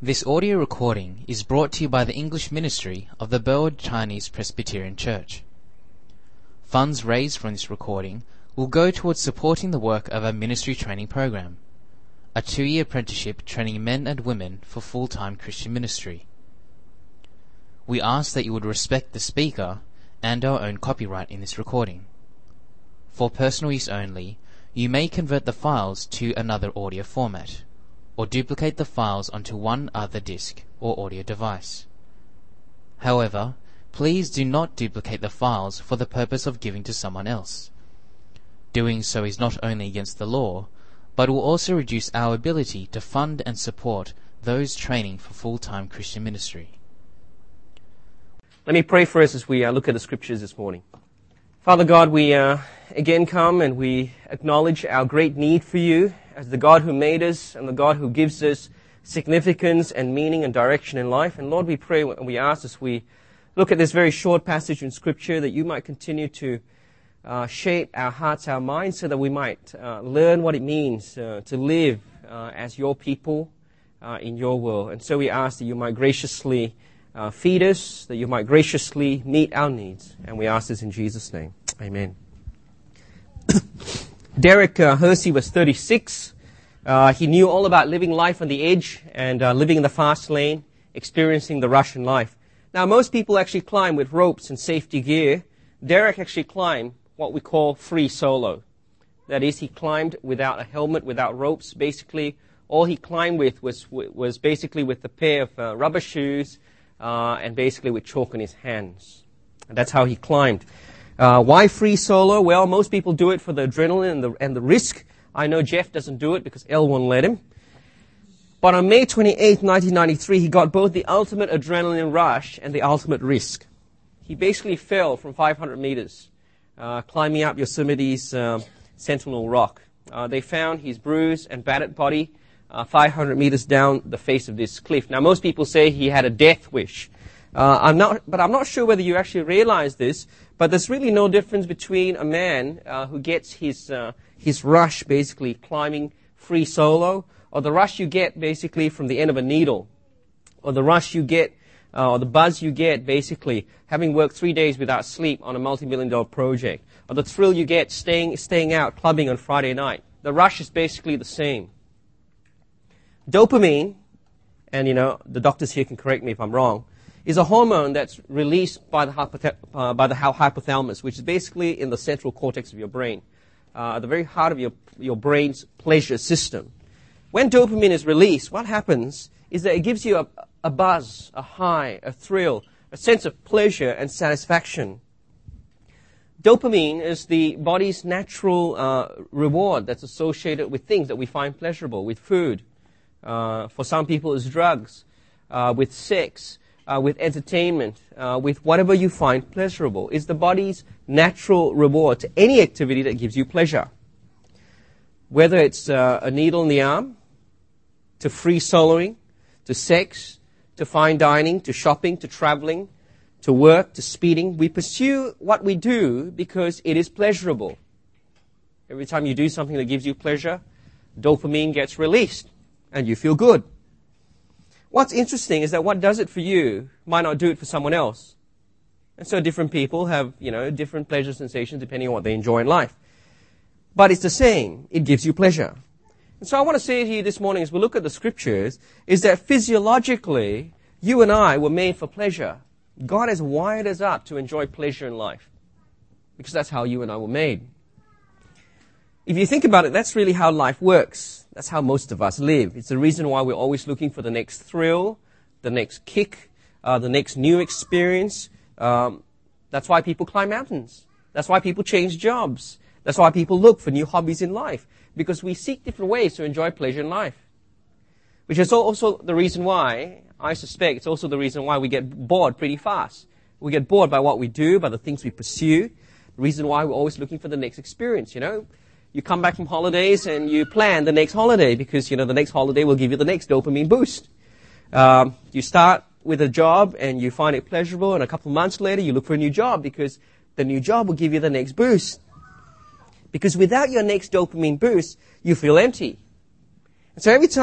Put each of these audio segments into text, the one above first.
This audio recording is brought to you by the English ministry of the Burwood Chinese Presbyterian Church. Funds raised from this recording will go towards supporting the work of our ministry training program, a 2-year apprenticeship training men and women for full-time Christian ministry. We ask that you would respect the speaker and our own copyright in this recording. For personal use only, you may convert the files to another audio format, or duplicate the files onto one other disk or audio device. However, please do not duplicate the files for the purpose of giving to someone else. Doing so is not only against the law, but will also reduce our ability to fund and support those training for full-time Christian ministry. Let me pray for us as we look at the scriptures this morning. Father God, we again come and we acknowledge our great need for you as the God who made us and the God who gives us significance and meaning and direction in life. And Lord, we pray and we ask as we look at this very short passage in Scripture that you might continue to shape our hearts, our minds, so that we might learn what it means to live as your people in your world. And so we ask that you might graciously feed us, that you might graciously meet our needs. And we ask this in Jesus' name. Amen. Derek Hersey was 36. He knew all about living life on the edge and living in the fast lane, experiencing the rush in life. Now, most people actually climb with ropes and safety gear. Derek actually climbed what we call free solo. That is, he climbed without a helmet, without ropes. Basically, all he climbed with was basically with a pair of rubber shoes and basically with chalk in his hands. And that's how he climbed. Why free solo? Well, most people do it for the adrenaline and the risk. I know Jeff doesn't do it because Elle won't let him. But on May 28, 1993, he got both the ultimate adrenaline rush and the ultimate risk. He basically fell from 500 meters, climbing up Yosemite's Sentinel Rock. They found his bruised and battered body 500 meters down the face of this cliff. Now, most people say he had a death wish. I'm not sure whether you actually realize this, but there's really no difference between a man who gets his rush basically climbing free solo, or the rush you get basically from the end of a needle, or the rush you get, or the buzz you get basically having worked 3 days without sleep on a multi-million-dollar project, or the thrill you get staying out clubbing on Friday night. The rush is basically the same. Dopamine, and the doctors here can correct me if I'm wrong, is a hormone that's released by the hypothalamus, which is basically in the central cortex of your brain, the very heart of your brain's pleasure system. When dopamine is released, what happens is that it gives you a buzz, a high, a thrill, a sense of pleasure and satisfaction. Dopamine is the body's natural reward that's associated with things that we find pleasurable, with food. For some people, it's drugs, with sex, with entertainment, with whatever you find pleasurable. It's the body's natural reward to any activity that gives you pleasure. Whether it's a needle in the arm, to free soloing, to sex, to fine dining, to shopping, to traveling, to work, to speeding. We pursue what we do because it is pleasurable. Every time you do something that gives you pleasure, dopamine gets released and you feel good. What's interesting is that what does it for you might not do it for someone else. And so different people have, different pleasure sensations depending on what they enjoy in life. But it's the same. It gives you pleasure. And so I want to say to you this morning as we look at the scriptures is that physiologically, you and I were made for pleasure. God has wired us up to enjoy pleasure in life because that's how you and I were made. If you think about it, that's really how life works. That's how most of us live. It's the reason why we're always looking for the next thrill, the next kick, the next new experience. That's why people climb mountains. That's why people change jobs. That's why people look for new hobbies in life, because we seek different ways to enjoy pleasure in life. Which is also the reason why, I suspect, it's also the reason why we get bored pretty fast. We get bored by what we do, by the things we pursue. The reason why we're always looking for the next experience, You come back from holidays and you plan the next holiday because, the next holiday will give you the next dopamine boost. You start with a job and you find it pleasurable, and a couple of months later you look for a new job because the new job will give you the next boost. Because without your next dopamine boost, you feel empty. And so every time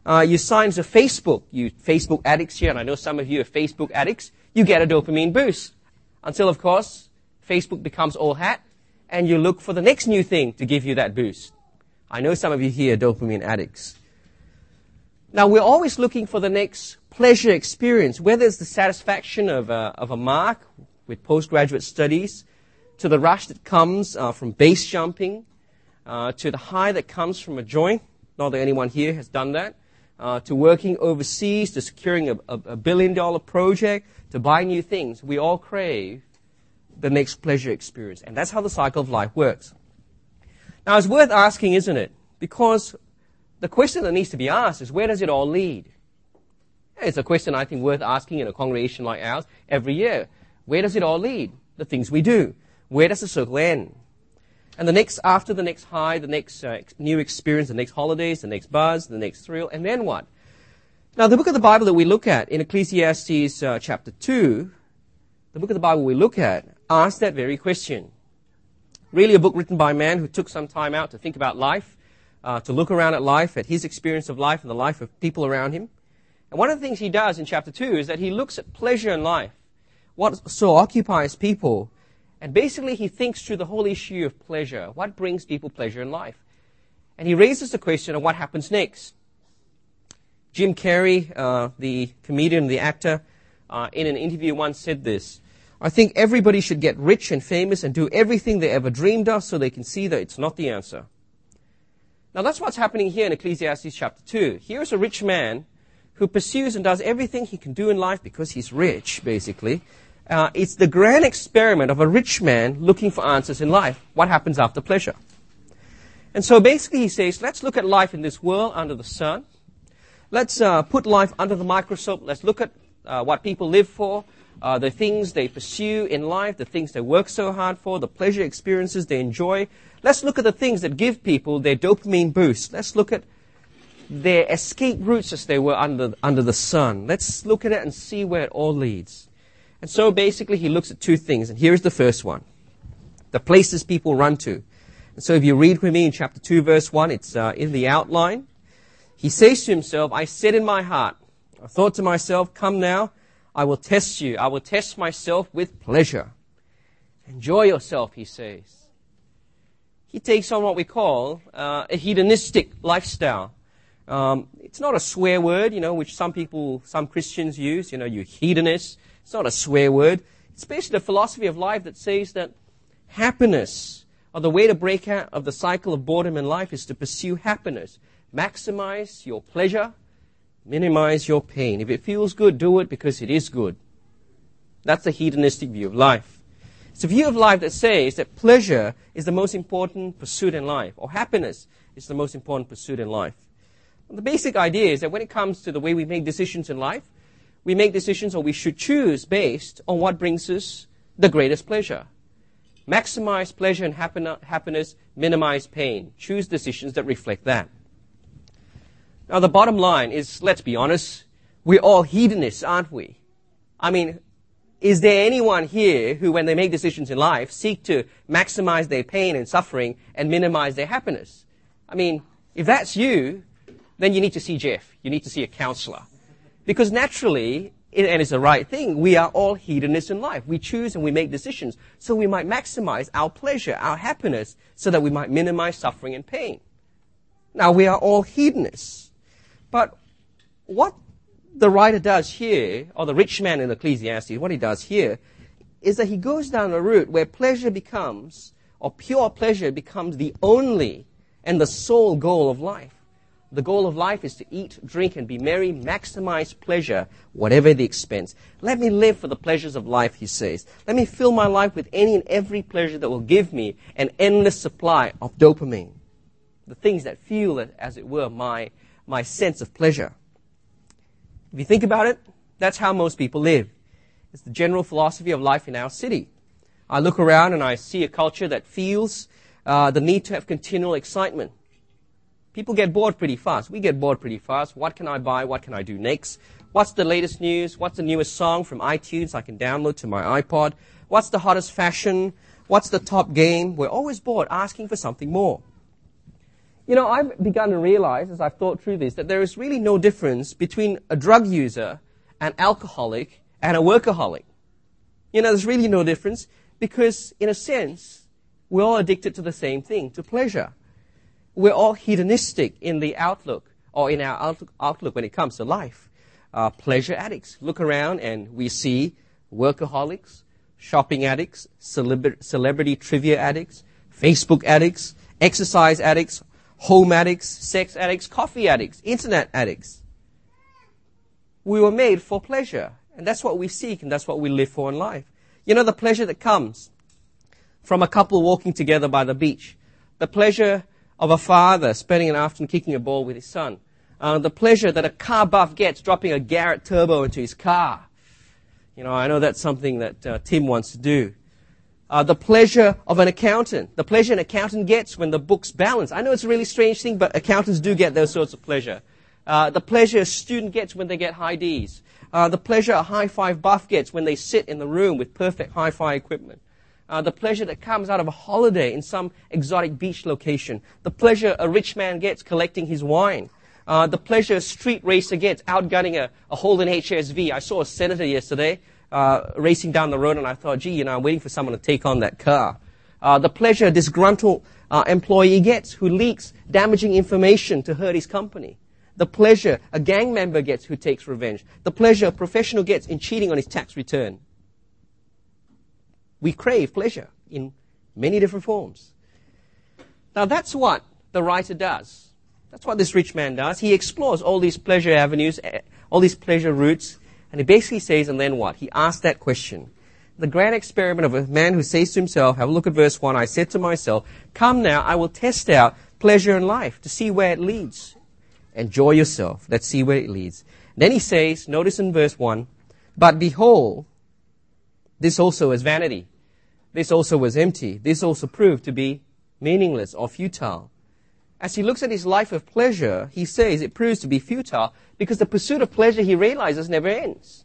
You sign to Facebook, you Facebook addicts here, and I know some of you are Facebook addicts, you get a dopamine boost. Until, of course, Facebook becomes all hat, and you look for the next new thing to give you that boost. I know some of you here are dopamine addicts. Now, we're always looking for the next pleasure experience, whether it's the satisfaction of a mark with postgraduate studies, to the rush that comes from base jumping, to the high that comes from a joint. Not that anyone here has done that. To working overseas, to securing a billion-dollar project, to buy new things. We all crave the next pleasure experience. And that's how the cycle of life works. Now, it's worth asking, isn't it? Because the question that needs to be asked is, where does it all lead? It's a question I think worth asking in a congregation like ours every year. Where does it all lead? The things we do. Where does the circle end? And after the next high, the next new experience, the next holidays, the next buzz, the next thrill, and then what? Now, the book of the Bible that we look at in Ecclesiastes chapter 2, the book of the Bible we look at asks that very question. Really a book written by a man who took some time out to think about life, to look around at life, at his experience of life and the life of people around him. And one of the things he does in chapter 2 is that he looks at pleasure in life, what so occupies people, and basically he thinks through the whole issue of pleasure. What brings people pleasure in life? And he raises the question of what happens next. Jim Carrey, the comedian, the actor, in an interview once said this: I think everybody should get rich and famous and do everything they ever dreamed of so they can see that it's not the answer. Now that's what's happening here in Ecclesiastes chapter 2. Here's a rich man who pursues and does everything he can do in life because he's rich, basically. It's the grand experiment of a rich man looking for answers in life. What happens after pleasure? And so basically he says, let's look at life in this world under the sun. Let's put life under the microscope. Let's look at what people live for, the things they pursue in life, the things they work so hard for, the pleasure experiences they enjoy. Let's look at the things that give people their dopamine boost. Let's look at their escape routes as they were under the sun. Let's look at it and see where it all leads. And so basically he looks at two things, and here's the first one. The places people run to. And so if you read with me in chapter 2, verse 1, it's in the outline. He says to himself, I said in my heart, I thought to myself, come now, I will test you. I will test myself with pleasure. Enjoy yourself, he says. He takes on what we call a hedonistic lifestyle. It's not a swear word, which some Christians use, you hedonist. It's not a swear word. It's basically a philosophy of life that says that happiness, or the way to break out of the cycle of boredom in life, is to pursue happiness. Maximize your pleasure, minimize your pain. If it feels good, do it because it is good. That's the hedonistic view of life. It's a view of life that says that pleasure is the most important pursuit in life, or happiness is the most important pursuit in life. And the basic idea is that when it comes to the way we make decisions in life, we make decisions, or we should choose, based on what brings us the greatest pleasure. Maximize pleasure and happiness, minimize pain. Choose decisions that reflect that. Now, the bottom line is, let's be honest, we're all hedonists, aren't we? I mean, is there anyone here who, when they make decisions in life, seek to maximize their pain and suffering and minimize their happiness? I mean, if that's you, then you need to see Jeff. You need to see a counselor. Because naturally, and it's the right thing, we are all hedonists in life. We choose and we make decisions so we might maximize our pleasure, our happiness, so that we might minimize suffering and pain. Now, we are all hedonists. But what the writer does here, or the rich man in Ecclesiastes, what he does here, is that he goes down a route where pleasure becomes, or pure pleasure becomes, the only and the sole goal of life. The goal of life is to eat, drink, and be merry, maximize pleasure, whatever the expense. Let me live for the pleasures of life, he says. Let me fill my life with any and every pleasure that will give me an endless supply of dopamine. The things that fuel, as it were, my sense of pleasure. If you think about it, that's how most people live. It's the general philosophy of life in our city. I look around and I see a culture that feels the need to have continual excitement. People get bored pretty fast. We get bored pretty fast. What can I buy? What can I do next? What's the latest news? What's the newest song from iTunes I can download to my iPod? What's the hottest fashion? What's the top game? We're always bored, asking for something more. You know, I've begun to realize, as I've thought through this, that there is really no difference between a drug user, an alcoholic, and a workaholic. You know, there's really no difference because, in a sense, we're all addicted to the same thing, to pleasure. We're all hedonistic in the outlook, or in our outlook when it comes to life. Pleasure addicts. Look around and we see workaholics, shopping addicts, celebrity trivia addicts, Facebook addicts, exercise addicts, home addicts, sex addicts, coffee addicts, internet addicts. We were made for pleasure, and that's what we seek, and that's what we live for in life. You know, the pleasure that comes from a couple walking together by the beach, the pleasure of a father spending an afternoon kicking a ball with his son, the pleasure that a car buff gets dropping a Garrett turbo into his car. You know, I know that's something that Tim wants to do. The pleasure of an accountant, the pleasure an accountant gets when the books balance. I know it's a really strange thing, but accountants do get those sorts of pleasure. The pleasure a student gets when they get high Ds. The pleasure a high-five buff gets when they sit in the room with perfect hi-fi equipment. The pleasure that comes out of a holiday in some exotic beach location. The pleasure a rich man gets collecting his wine. The pleasure a street racer gets outgunning a Holden HSV. I saw a senator yesterday racing down the road, and I thought, gee, you know, I'm waiting for someone to take on that car. The pleasure a disgruntled employee gets who leaks damaging information to hurt his company. The pleasure a gang member gets who takes revenge. The pleasure a professional gets in cheating on his tax return. We crave pleasure in many different forms. Now that's what the writer does. That's what this rich man does. He explores all these pleasure avenues, all these pleasure routes, and he basically says, and then what? He asks that question. The grand experiment of a man who says to himself, have a look at verse 1, I said to myself, come now, I will test out pleasure in life to see where it leads. Enjoy yourself. Let's see where it leads. Then he says, notice in verse 1, but behold, this also is vanity. This also was empty. This also proved to be meaningless or futile. As he looks at his life of pleasure, he says it proves to be futile because the pursuit of pleasure, he realizes, never ends.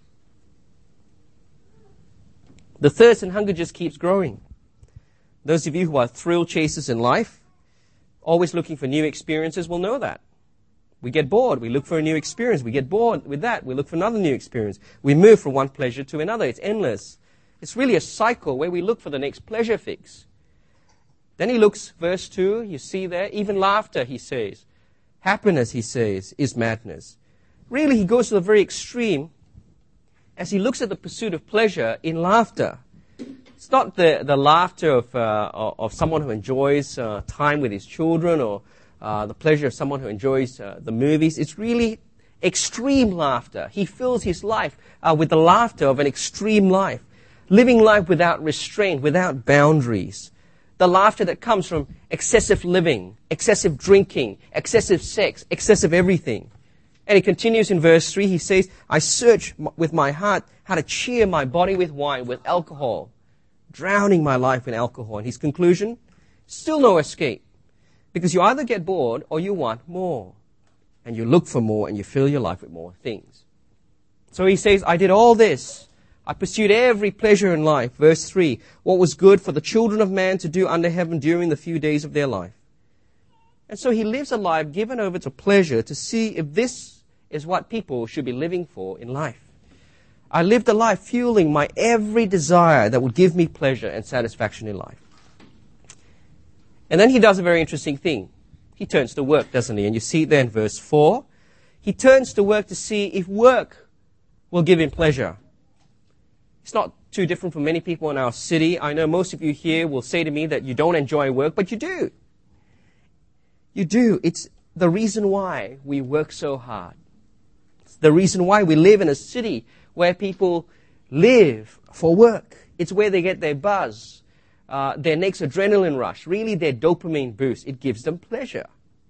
The thirst and hunger just keeps growing. Those of you who are thrill chasers in life, always looking for new experiences, will know that. We get bored. We look for a new experience. We get bored with that. We look for another new experience. We move from one pleasure to another. It's endless. It's really a cycle where we look for the next pleasure fix. Then he looks, verse 2, you see there, even laughter, he says. Happiness, he says, is madness. Really, he goes to the very extreme as he looks at the pursuit of pleasure in laughter. It's not the laughter of someone who enjoys time with his children or the pleasure of someone who enjoys the movies. It's really extreme laughter. He fills his life with the laughter of an extreme life. Living life without restraint, without boundaries. The laughter that comes from excessive living, excessive drinking, excessive sex, excessive everything. And he continues in verse 3, he says, I search with my heart how to cheer my body with wine, with alcohol, drowning my life in alcohol. And his conclusion, still no escape. Because you either get bored or you want more. And you look for more and you fill your life with more things. So he says, I did all this. I pursued every pleasure in life. Verse 3, what was good for the children of man to do under heaven during the few days of their life. And so he lives a life given over to pleasure to see if this is what people should be living for in life. I lived a life fueling my every desire that would give me pleasure and satisfaction in life. And then he does a very interesting thing. He turns to work, doesn't he? And you see it there in verse 4. He turns to work to see if work will give him pleasure. It's not too different from many people in our city. I know most of you here will say to me that you don't enjoy work, but you do. You do. It's the reason why we work so hard. It's the reason why we live in a city where people live for work. It's where they get their buzz, their next adrenaline rush, really their dopamine boost. It gives them pleasure.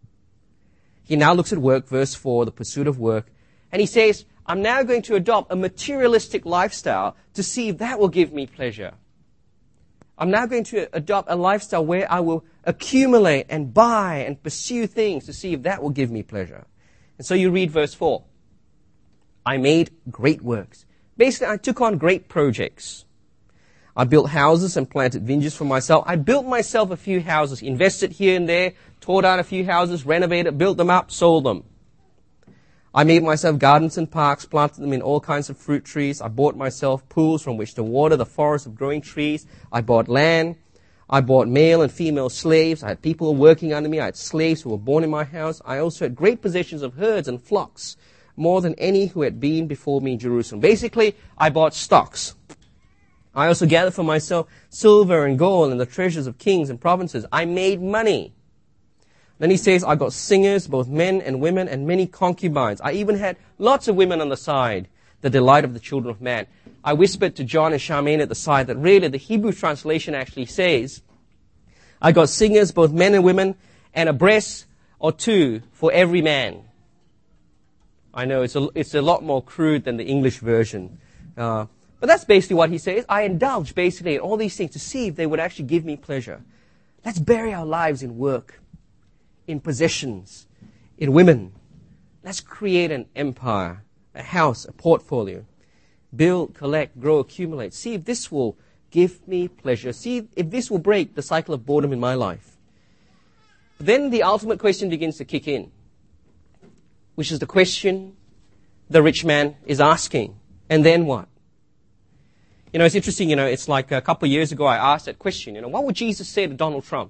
He now looks at work, verse 4, the pursuit of work, and he says, I'm now going to adopt a materialistic lifestyle to see if that will give me pleasure. I'm now going to adopt a lifestyle where I will accumulate and buy and pursue things to see if that will give me pleasure. And so you read verse 4. I made great works. Basically, I took on great projects. I built houses and planted vineyards for myself. I built myself a few houses, invested here and there, tore down a few houses, renovated, built them up, sold them. I made myself gardens and parks, planted them in all kinds of fruit trees. I bought myself pools from which to water the forest of growing trees. I bought land. I bought male and female slaves. I had people working under me. I had slaves who were born in my house. I also had great possessions of herds and flocks, more than any who had been before me in Jerusalem. Basically, I bought stocks. I also gathered for myself silver and gold and the treasures of kings and provinces. I made money. Then he says, I got singers, both men and women, and many concubines. I even had lots of women on the side, the delight of the children of man. I whispered to John and Charmaine at the side that really the Hebrew translation actually says, I got singers, both men and women, and a breast or two for every man. I know it's a lot more crude than the English version. But that's basically what he says. I indulge basically in all these things to see if they would actually give me pleasure. Let's bury our lives in work, in possessions, in women. Let's create an empire, a house, a portfolio. Build, collect, grow, accumulate. See if this will give me pleasure. See if this will break the cycle of boredom in my life. But then the ultimate question begins to kick in, which is the question the rich man is asking. And then what? You know, it's interesting, it's like a couple of years ago I asked that question, what would Jesus say to Donald Trump?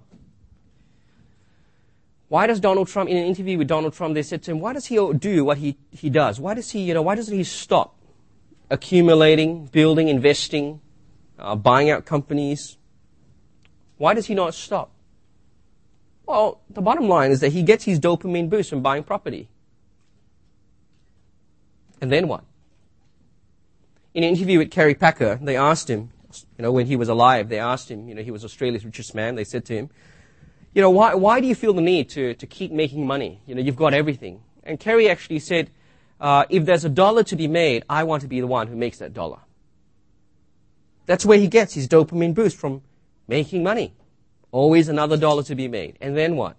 Why does Donald Trump, in an interview with Donald Trump, they said to him, why does he do what he does? Why does he, why doesn't he stop accumulating, building, investing, buying out companies? Why does he not stop? Well, the bottom line is that he gets his dopamine boost from buying property. And then what? In an interview with Kerry Packer, they asked him, when he was alive, they asked him, he was Australia's richest man, they said to him, why do you feel the need to keep making money? You've got everything. And Kerry actually said, if there's $1 to be made, I want to be the one who makes that $1. That's where he gets his dopamine boost, from making money. Always another $1 to be made. And then what?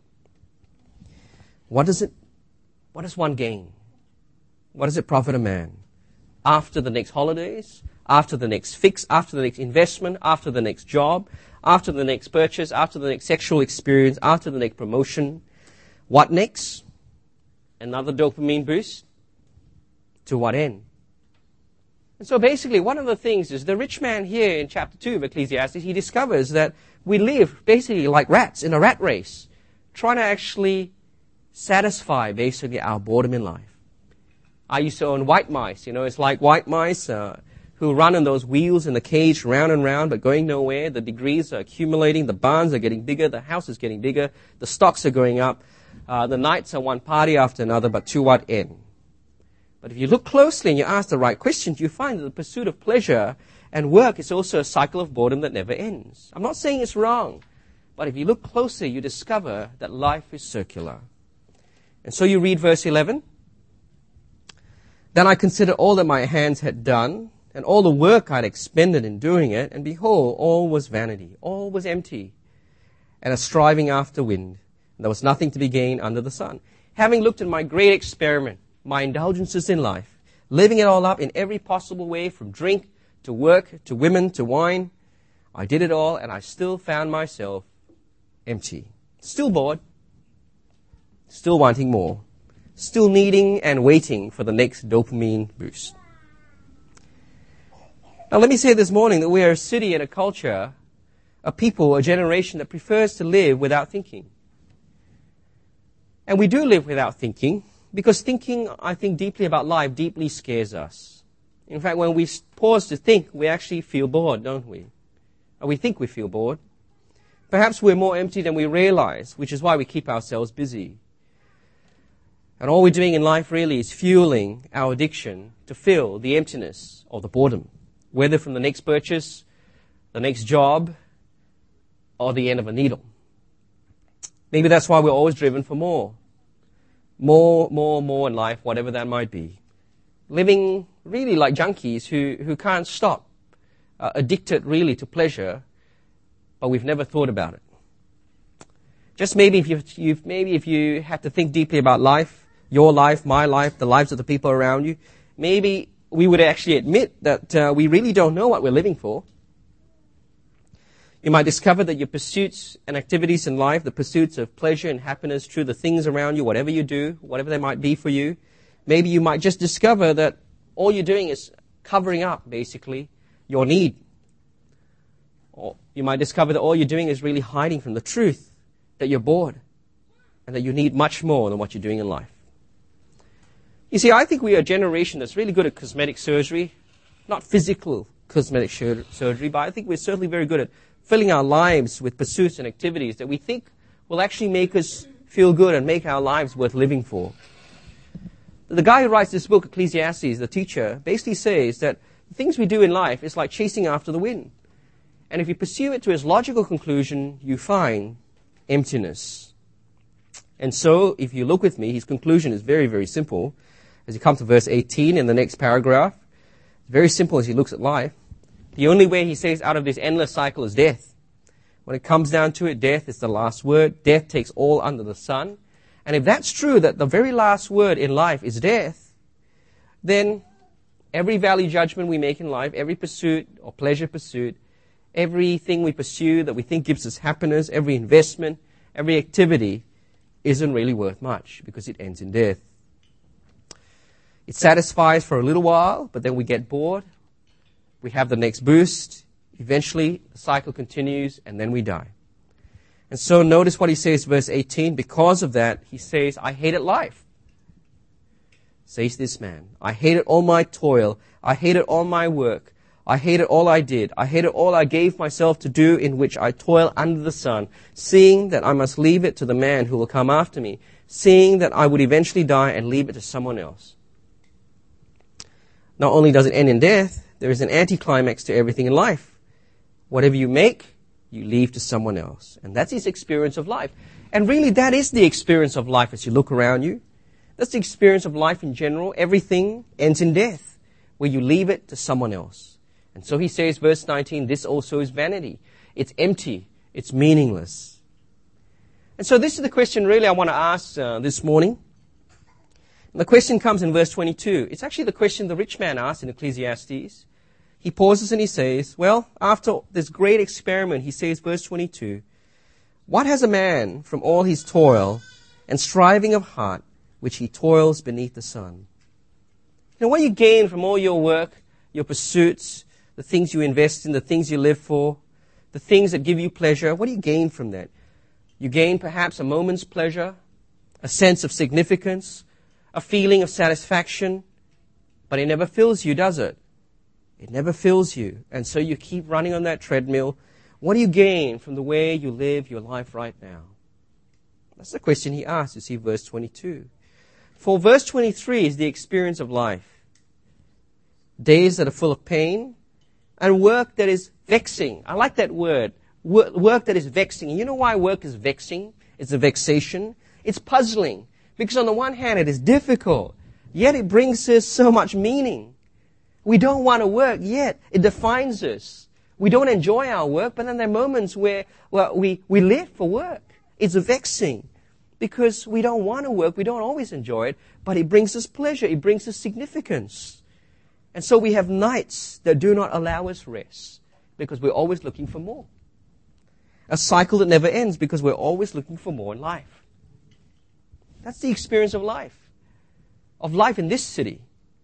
What does one gain? What does it profit a man? After the next holidays, after the next fix, after the next investment, after the next job, after the next purchase, after the next sexual experience, after the next promotion. What next? Another dopamine boost? To what end? And so basically, one of the things is the rich man here in chapter 2 of Ecclesiastes, he discovers that we live basically like rats in a rat race, trying to actually satisfy basically our boredom in life. I used to own white mice. It's like white mice who run on those wheels in the cage round and round, but going nowhere. The degrees are accumulating. The barns are getting bigger. The house is getting bigger. The stocks are going up. The nights are one party after another, but to what end? But if you look closely and you ask the right questions, you find that the pursuit of pleasure and work is also a cycle of boredom that never ends. I'm not saying it's wrong, but if you look closer, you discover that life is circular. And so you read verse 11. Then I considered all that my hands had done, and all the work I had expended in doing it, and behold, all was vanity, all was empty, and a striving after wind. And there was nothing to be gained under the sun. Having looked at my great experiment, my indulgences in life, living it all up in every possible way, from drink to work to women to wine, I did it all, and I still found myself empty. Still bored, still wanting more. Still needing and waiting for the next dopamine boost. Now let me say this morning that we are a city and a culture, a people, a generation that prefers to live without thinking. And we do live without thinking, because thinking, I think, deeply about life deeply scares us. In fact, when we pause to think, we actually feel bored, don't we? Or we think we feel bored. Perhaps we're more empty than we realize, which is why we keep ourselves busy. And all we're doing in life really is fueling our addiction to fill the emptiness or the boredom, whether from the next purchase, the next job, or the end of a needle. Maybe that's why we're always driven for more. More in life, whatever that might be. Living really like junkies who can't stop, addicted really to pleasure, but we've never thought about it. Just maybe if you had to think deeply about life, your life, my life, the lives of the people around you, maybe we would actually admit that we really don't know what we're living for. You might discover that your pursuits and activities in life, the pursuits of pleasure and happiness through the things around you, whatever you do, whatever they might be for you, maybe you might just discover that all you're doing is covering up, basically, your need. Or you might discover that all you're doing is really hiding from the truth, that you're bored, and that you need much more than what you're doing in life. You see, I think we are a generation that's really good at cosmetic surgery, not physical cosmetic surgery, but I think we're certainly very good at filling our lives with pursuits and activities that we think will actually make us feel good and make our lives worth living for. The guy who writes this book, Ecclesiastes, the teacher, basically says that the things we do in life is like chasing after the wind. And if you pursue it to its logical conclusion, you find emptiness. And so, if you look with me, his conclusion is very, very simple. As you come to verse 18 in the next paragraph, very simple as he looks at life. The only way, he says, out of this endless cycle is death. When it comes down to it, death is the last word. Death takes all under the sun. And if that's true, that the very last word in life is death, then every value judgment we make in life, every pursuit or pleasure pursuit, everything we pursue that we think gives us happiness, every investment, every activity isn't really worth much because it ends in death. It satisfies for a little while, but then we get bored. We have the next boost. Eventually, the cycle continues, and then we die. And so notice what he says, verse 18. Because of that, he says, I hated life. Says this man, I hated all my toil. I hated all my work. I hated all I did. I hated all I gave myself to do in which I toil under the sun, seeing that I must leave it to the man who will come after me, seeing that I would eventually die and leave it to someone else. Not only does it end in death, there is an anticlimax to everything in life. Whatever you make, you leave to someone else. And that's his experience of life. And really, that is the experience of life as you look around you. That's the experience of life in general. Everything ends in death, where you leave it to someone else. And so he says, verse 19, this also is vanity. It's empty. It's meaningless. And so this is the question really I want to ask this morning. And the question comes in verse 22. It's actually the question the rich man asked in Ecclesiastes. He pauses and he says, well, after this great experiment, he says, verse 22, what has a man from all his toil and striving of heart, which he toils beneath the sun? You know, what you gain from all your work, your pursuits, the things you invest in, the things you live for, the things that give you pleasure, what do you gain from that? You gain perhaps a moment's pleasure, a sense of significance, a feeling of satisfaction, but it never fills you, does it? It never fills you. And so you keep running on that treadmill. What do you gain from the way you live your life right now? That's the question he asks, you see, verse 22. For verse 23 is the experience of life. Days that are full of pain and work that is vexing. I like that word. Work that is vexing. And you know why work is vexing? It's a vexation. It's puzzling. Because on the one hand, it is difficult, yet it brings us so much meaning. We don't want to work, yet it defines us. We don't enjoy our work, but then there are moments where we live for work. It's vexing because we don't want to work. We don't always enjoy it, but it brings us pleasure. It brings us significance. And so we have nights that do not allow us rest because we're always looking for more. A cycle that never ends because we're always looking for more in life. That's the experience of life in this city.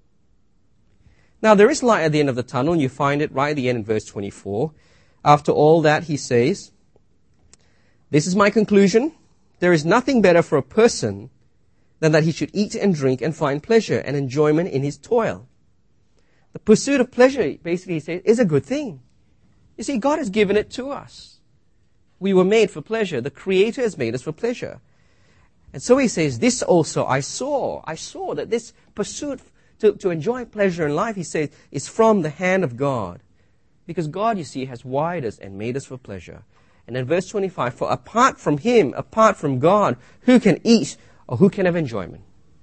Now, there is light at the end of the tunnel, and you find it right at the end in verse 24. After all that, he says, this is my conclusion. There is nothing better for a person than that he should eat and drink and find pleasure and enjoyment in his toil. The pursuit of pleasure, basically, he says, is a good thing. You see, God has given it to us. We were made for pleasure. The Creator has made us for pleasure. And so he says, this also I saw that this pursuit to enjoy pleasure in life, he says, is from the hand of God. Because God, you see, has wired us and made us for pleasure. And then verse 25, for apart from Him, apart from God, who can eat or who can have enjoyment?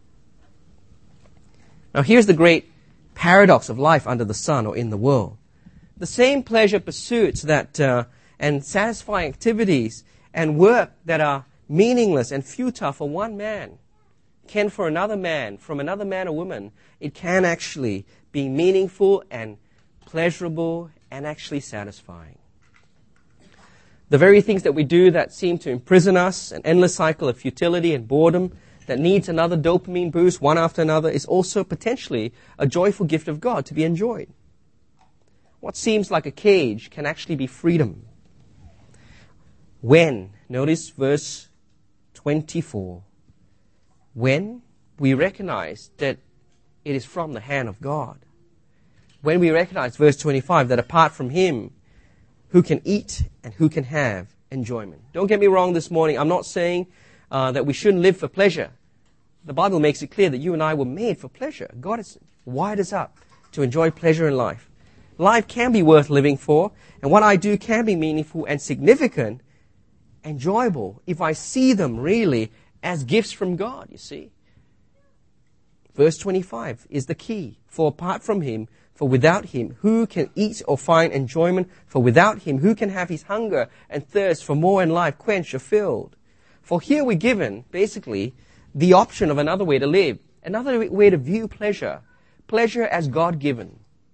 Now here's the great paradox of life under the sun or in the world. The same pleasure pursuits that and satisfying activities and work that are meaningless and futile for one man can for another man, from another man or woman, it can actually be meaningful and pleasurable and actually satisfying. The very things that we do that seem to imprison us, an endless cycle of futility and boredom that needs another dopamine boost one after another, is also potentially a joyful gift of God to be enjoyed. What seems like a cage can actually be freedom. When, notice verse 24, when we recognize that it is from the hand of God. When we recognize, verse 25, that apart from Him, who can eat and who can have enjoyment. Don't get me wrong this morning. I'm not saying that we shouldn't live for pleasure. The Bible makes it clear that you and I were made for pleasure. God has wired us up to enjoy pleasure in life. Life can be worth living for, and what I do can be meaningful and significant, enjoyable, if I see them really as gifts from God, you see. Verse 25 is the key. For apart from Him, for without Him, who can eat or find enjoyment? For without Him, who can have his hunger and thirst for more in life quenched or filled? For here we're given, basically, the option of another way to live, another way to view pleasure. Pleasure as God-given.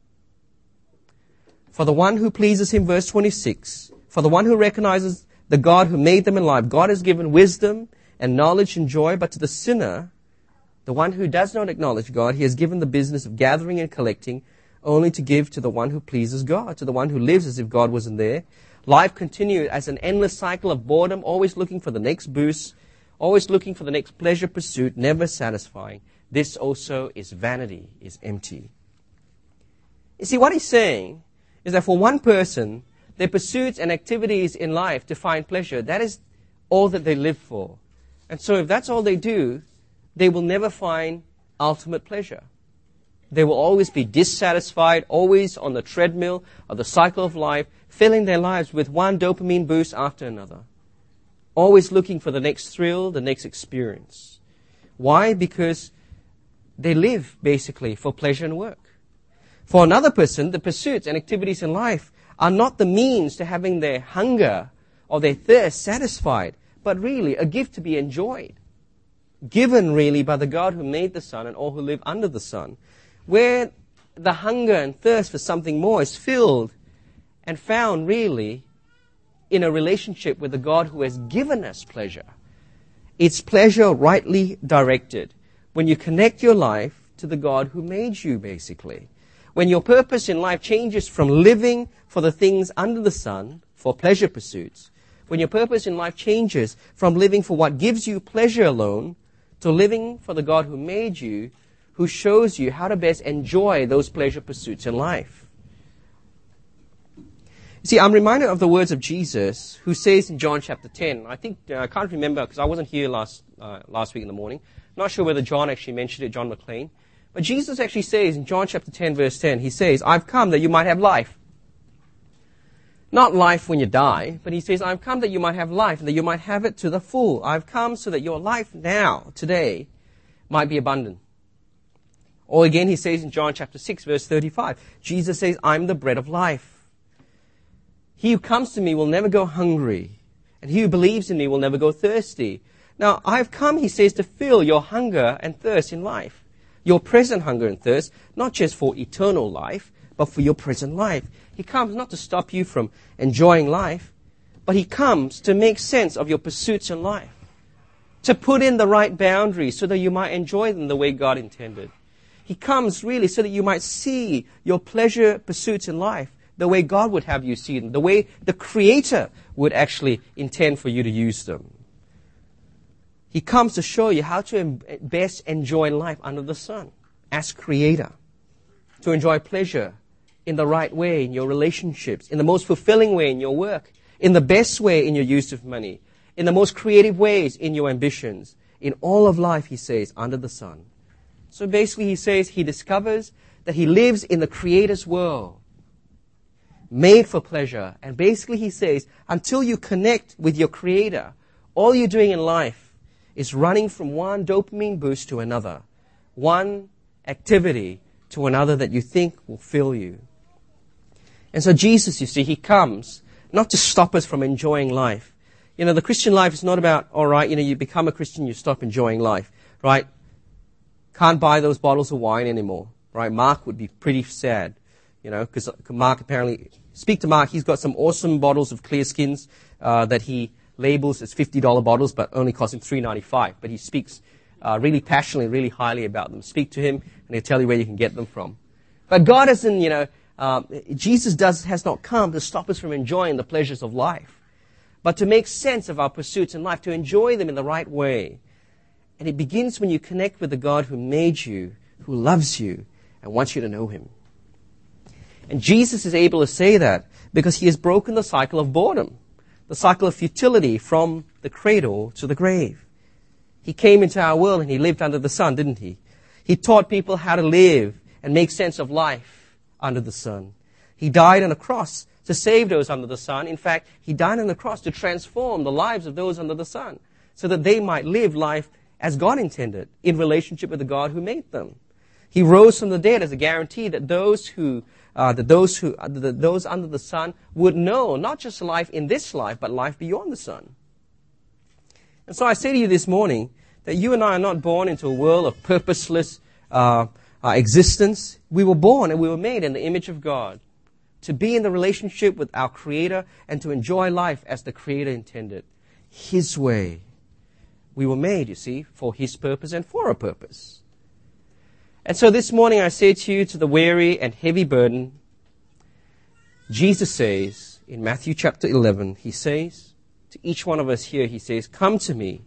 For the one who pleases Him, verse 26, for the one who recognizes the God who made them in life, God has given wisdom and knowledge and joy, but to the sinner, the one who does not acknowledge God, He has given the business of gathering and collecting only to give to the one who pleases God, to the one who lives as if God wasn't there. Life continues as an endless cycle of boredom, always looking for the next boost, always looking for the next pleasure pursuit, never satisfying. This also is vanity, is empty. You see, what he's saying is that for one person, their pursuits and activities in life to find pleasure, that is all that they live for. And so if that's all they do, they will never find ultimate pleasure. They will always be dissatisfied, always on the treadmill of the cycle of life, filling their lives with one dopamine boost after another. Always looking for the next thrill, the next experience. Why? Because they live, basically, for pleasure and work. For another person, the pursuits and activities in life are not the means to having their hunger or their thirst satisfied, but really a gift to be enjoyed. Given really by the God who made the sun and all who live under the sun, where the hunger and thirst for something more is filled and found really in a relationship with the God who has given us pleasure. It's pleasure rightly directed when you connect your life to the God who made you, basically. When your purpose in life changes from living for the things under the sun, for pleasure pursuits, when your purpose in life changes from living for what gives you pleasure alone to living for the God who made you, who shows you how to best enjoy those pleasure pursuits in life. You see, I'm reminded of the words of Jesus, who says in John chapter 10, I can't remember because I wasn't here last week in the morning. I'm not sure whether John actually mentioned it, John McLean. But Jesus actually says in John chapter 10, verse 10, He says, I've come that you might have life. Not life when you die, but He says, I've come that you might have life and that you might have it to the full. I've come so that your life now, today, might be abundant. Or again, He says in John chapter 6, verse 35, Jesus says, I'm the bread of life. He who comes to me will never go hungry, and he who believes in me will never go thirsty. Now, I've come, He says, to fill your hunger and thirst in life. Your present hunger and thirst, not just for eternal life, but for your present life. He comes not to stop you from enjoying life, but He comes to make sense of your pursuits in life, to put in the right boundaries so that you might enjoy them the way God intended. He comes really so that you might see your pleasure pursuits in life the way God would have you see them, the way the Creator would actually intend for you to use them. He comes to show you how to best enjoy life under the sun as Creator, to enjoy pleasure in the right way in your relationships, in the most fulfilling way in your work, in the best way in your use of money, in the most creative ways in your ambitions, in all of life, He says, under the sun. So basically, He says He discovers that He lives in the Creator's world, made for pleasure. And basically, He says, until you connect with your Creator, all you're doing in life is running from one dopamine boost to another, one activity to another that you think will fill you. And so Jesus, you see, He comes not to stop us from enjoying life. You know, the Christian life is not about, all right, you become a Christian, you stop enjoying life, right? Can't buy those bottles of wine anymore, right? Mark would be pretty sad. because Mark apparently, speak to Mark, he's got some awesome bottles of clear skins that he labels as $50 bottles, but only cost him $3.95. But he speaks really passionately, really highly about them. Speak to him, and he'll tell you where you can get them from. But God hasn't, Jesus has not come to stop us from enjoying the pleasures of life, but to make sense of our pursuits in life, to enjoy them in the right way. And it begins when you connect with the God who made you, who loves you, and wants you to know Him. And Jesus is able to say that because He has broken the cycle of boredom, the cycle of futility from the cradle to the grave. He came into our world and He lived under the sun, didn't He? He taught people how to live and make sense of life under the sun. He died on a cross to save those under the sun. In fact, He died on the cross to transform the lives of those under the sun so that they might live life as God intended in relationship with the God who made them. He rose from the dead as a guarantee that those under the sun would know not just life in this life, but life beyond the sun. And so I say to you this morning that you and I are not born into a world of purposeless existence. We were born and we were made in the image of God to be in the relationship with our Creator and to enjoy life as the Creator intended, His way. We were made, you see, for His purpose and for a purpose. And so this morning I say to you, to the weary and heavy burden, Jesus says in Matthew chapter 11, He says to each one of us here, He says, come to me,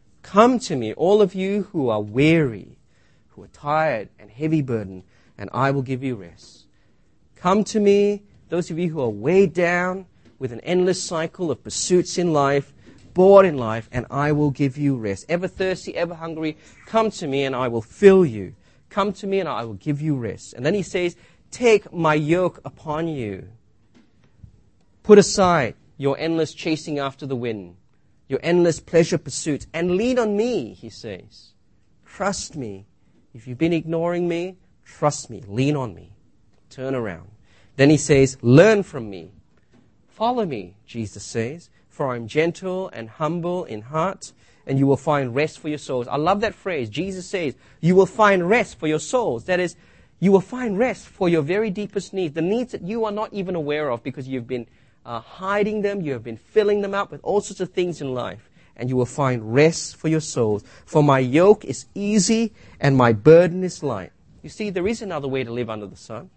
all of you who are weary, who are tired and heavy burdened, and I will give you rest. Come to me, those of you who are weighed down with an endless cycle of pursuits in life, bored in life, and I will give you rest. Ever thirsty, ever hungry, come to me and I will fill you. Come to me and I will give you rest. And then He says, take my yoke upon you. Put aside your endless chasing after the wind, your endless pleasure pursuits, and lean on me, He says. Trust me. If you've been ignoring me, trust me. Lean on me. Turn around. Then He says, learn from me. Follow me, Jesus says, for I am gentle and humble in heart, and you will find rest for your souls. I love that phrase. Jesus says, you will find rest for your souls. That is, you will find rest for your very deepest needs, the needs that you are not even aware of because you've been hiding them, you have been filling them up with all sorts of things in life, and you will find rest for your souls. For my yoke is easy and my burden is light. You see, there is another way to live under the sun.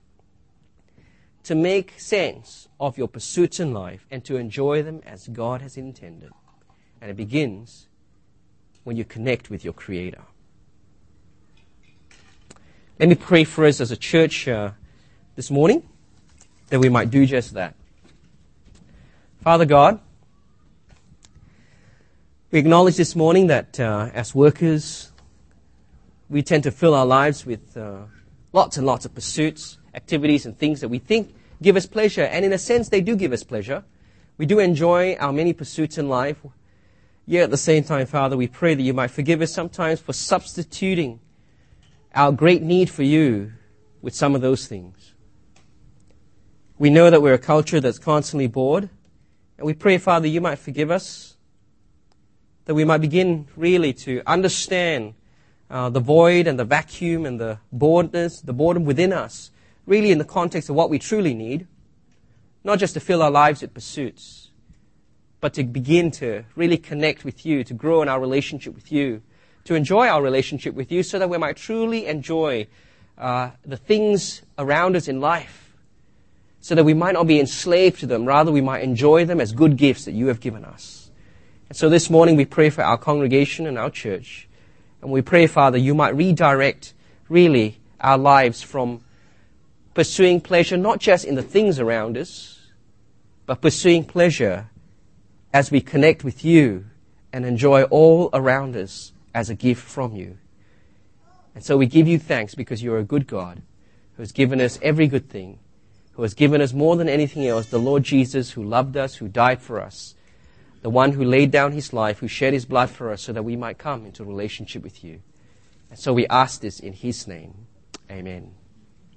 To make sense of your pursuits in life and to enjoy them as God has intended. And it begins when you connect with your Creator. Let me pray for us as a church this morning that we might do just that. Father God, we acknowledge this morning that as workers, we tend to fill our lives with lots and lots of pursuits, activities and things that we think give us pleasure. And in a sense, they do give us pleasure. We do enjoy our many pursuits in life. Yet at the same time, Father, we pray that you might forgive us sometimes for substituting our great need for you with some of those things. We know that we're a culture that's constantly bored. And we pray, Father, you might forgive us, that we might begin really to understand the void and the vacuum and the boredom within us, really in the context of what we truly need, not just to fill our lives with pursuits, but to begin to really connect with you, to grow in our relationship with you, to enjoy our relationship with you so that we might truly enjoy the things around us in life, so that we might not be enslaved to them, rather we might enjoy them as good gifts that you have given us. And so this morning we pray for our congregation and our church, and we pray, Father, you might redirect really our lives from pursuing pleasure not just in the things around us, but pursuing pleasure as we connect with you and enjoy all around us as a gift from you. And so we give you thanks because you're a good God who has given us every good thing, who has given us more than anything else, the Lord Jesus who loved us, who died for us, the one who laid down his life, who shed his blood for us so that we might come into relationship with you. And so we ask this in his name. Amen.